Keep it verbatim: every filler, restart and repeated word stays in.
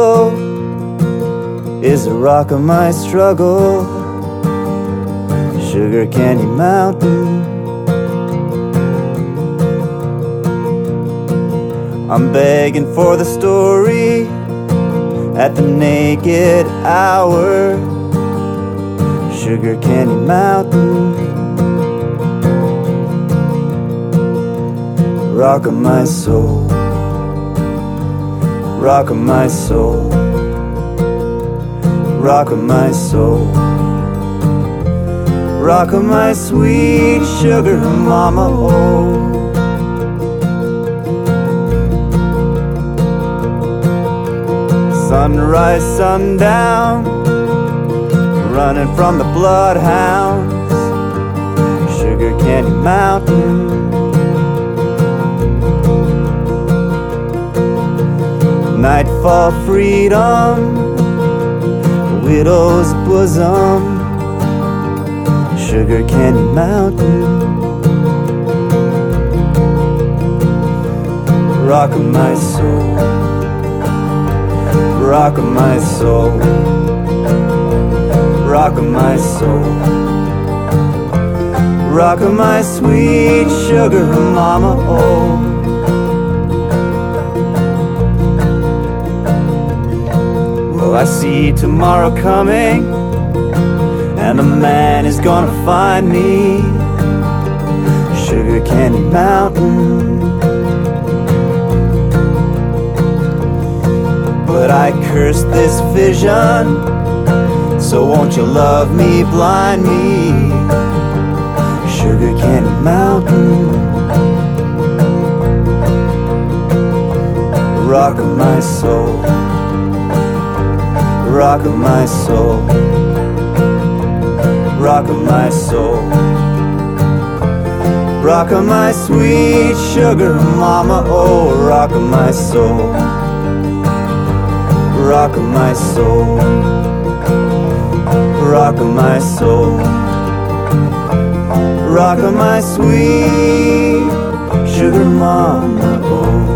jungle is the rock of my struggle. Sugar Candy Mountain. I'm begging for the story at the naked hour. Sugar Candy Mountain. Rock of my soul, rock of my soul, rock of my soul, rock of my sweet sugar mama, oh. Sunrise, sundown, running from the bloodhounds. Sugar Candy Mountain. Nightfall freedom, widow's bosom. Sugar Candy Mountain. Rock of my soul, rock of my soul, rock of my soul, rock of my sweet sugar mama, oh. Well, I see tomorrow coming, and a man is gonna find me. Sugar Candy Mountain. But I curse this vision, so won't you love me, blind me. Sugar Candy Mountain. Rock of my soul, rock of my soul, rock of my soul, rock of my sweet sugar mama, oh. Rock of my soul, rock of my soul, rock of my soul, rock of my sweet sugar mama, oh.